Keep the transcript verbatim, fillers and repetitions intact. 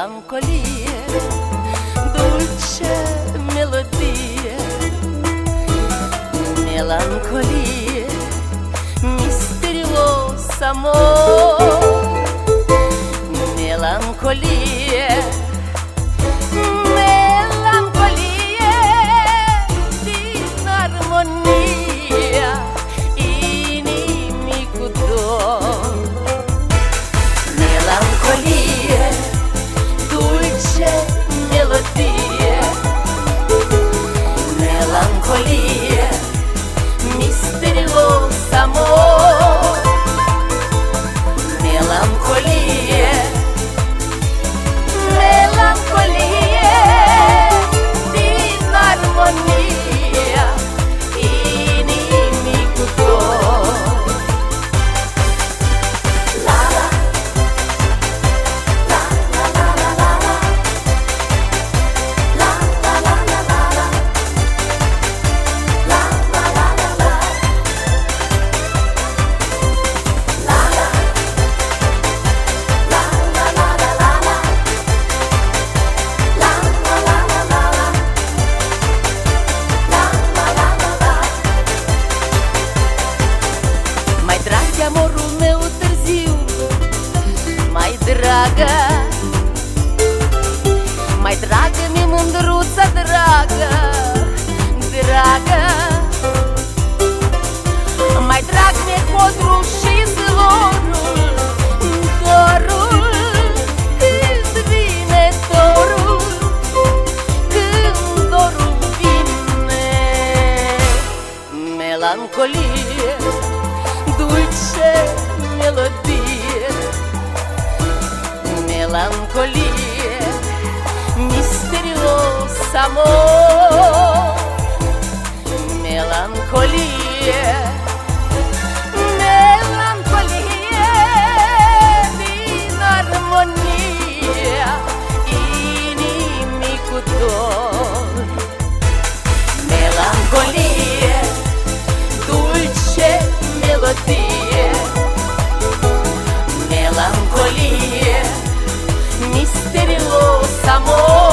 melancolie, dulce melodie, melancolie, misterios amor, melancolie, melancolie din armonia inimii cu dor. Melancolie, dulce melodie, melancolie, misterios amor, melancolie, melancolie din armonia inimii cu dor. Amorul meu târziu, mai dragă, mai dragă mi-e mândruța dragă, dragă. Mai drag mi-e codrul și zlorul, dorul, când vine dorul, când dorul vine. Melancolie, dulce melodie, melancolie, misterios amor, melancolie, melancolie din armonia inimii cu dor. Melancolie, dulce melodie, melancolie, misterios amor.